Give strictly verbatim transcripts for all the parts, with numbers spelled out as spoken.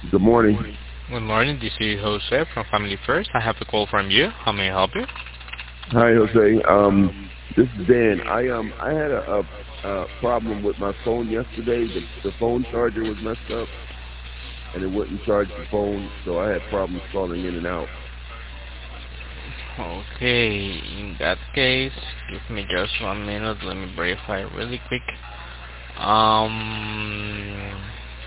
Good morning. Good morning, this is Jose from Family First. I have a call from you. How may I help you? Hi, Jose. Um, this is Dan. I um I had a, a, a problem with my phone yesterday. The the phone charger was messed up, and it wouldn't charge the phone, so I had problems calling in and out. Okay, in that case, give me just one minute. Let me verify really quick. Um,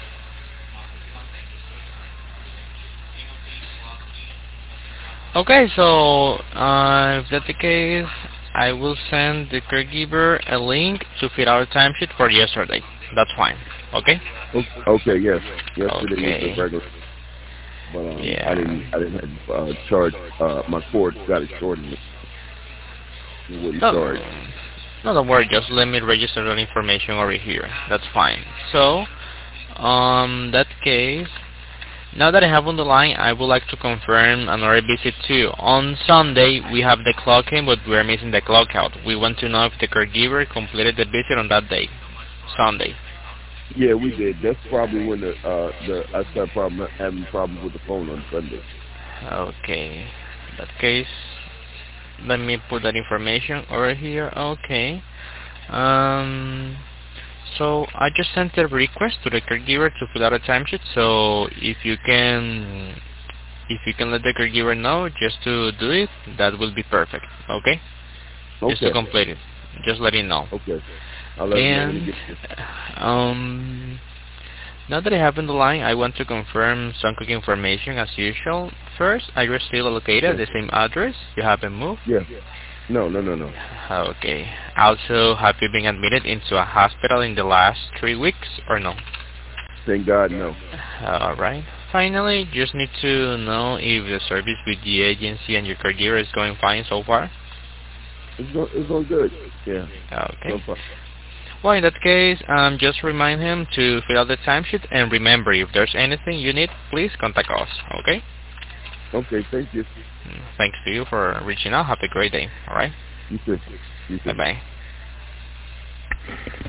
okay, so uh, if that's the case, I will send the caregiver a link to fill out a timesheet for yesterday. That's fine. Okay? O- Okay, yes. Yesterday was the Okay. regular, but um I Yeah. didn't I didn't have uh, charge. Uh, my cord got it shorted. It wouldn't charge. No, no, don't worry. Just let me register that information over here. That's fine. So, um, that case, now that I have on the line, I would like to confirm another visit too. On Sunday, we have the clock in, but we're missing the clock out. We want to know if the caregiver completed the visit on that day, Sunday. Yeah, we did. That's probably when the uh the I started problem having problems with the phone on Sunday. Okay. In that case, let me put that information over here. Okay. Um, so I just sent a request to the caregiver to fill out a timesheet. So if you can, if you can let the caregiver know just to do it, that will be perfect. Okay, just to Okay. complete it. Just let him know. Okay. I'll let him know when he And gets here. um, now that I have on the line, I want to confirm some quick information as usual. First, are you still located at Okay. the same address? You haven't moved? Yeah. No, no, no, no. Okay. Also, have you been admitted into a hospital in the last three weeks or no? Thank God, no. Alright. Finally, just need to know if the service with the agency and your caregiver is going fine so far. It's going, it's going good. Yeah. Okay. So far. Well, in that case, um, just remind him to fill out the timesheet and remember, if there's anything you need, please contact us. Okay? Okay. Thank you. Thanks to you for reaching out. Have a great day. Alright? You too. You too. Bye-bye.